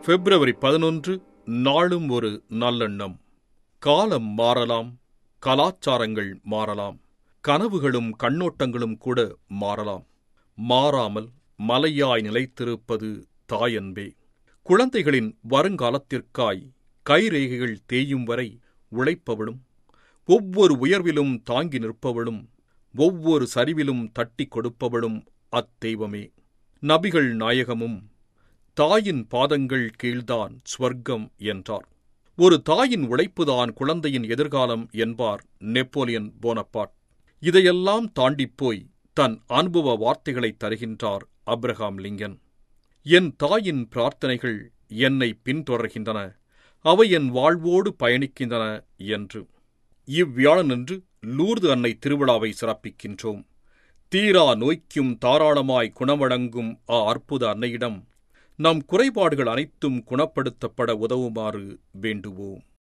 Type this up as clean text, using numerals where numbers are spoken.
பிப்ரவரி 11 நாளும் ஒரு நல்லெண்ணம். காலம் மாறலாம், கலாச்சாரங்கள் மாறலாம், கனவுகளும் கண்ணோட்டங்களும் கூட மாறலாம். மாறாமல் மலையாய் நிலைத்திருப்பது தாயன்பே. குழந்தைகளின் வருங்காலத்திற்காய் கைரேகைகள் தேயும் வரை உழைப்பவளும், ஒவ்வொரு உயர்விலும் தாங்கி நிற்பவளும், ஒவ்வொரு சரிவிலும் தட்டி கொடுப்பவளும் அத்தெய்வமே. நபிகள் நாயகமும் தாயின் பாதங்கள் கீழ்தான் ஸ்வர்க்கம் என்றார். ஒரு தாயின் உழைப்புதான் குழந்தையின் எதிர்காலம் என்பார் நெப்போலியன் போனபார்ட். இதையெல்லாம் தாண்டிப்போய் தன் அனுபவ வார்த்தைகளை தருகின்றார் ஆபிரகாம் லிங்கன். என் தாயின் பிரார்த்தனைகள் என்னை பின்தொடர்கின்றன, அவை என் வாழ்வோடு பயணிக்கின்றன என்று. இவ்வியாழனன்று லூர்து அன்னை திருவிழாவை சிறப்பிக்கின்றோம். தீரா நோய்க்கும் தாராளமாய் குணவழங்கும் அற்புத அன்னையிடம் நம் குறைபாடுகள் அனைத்தும் குணப்படுத்தப்பட உதவுமாறு வேண்டுவோம்.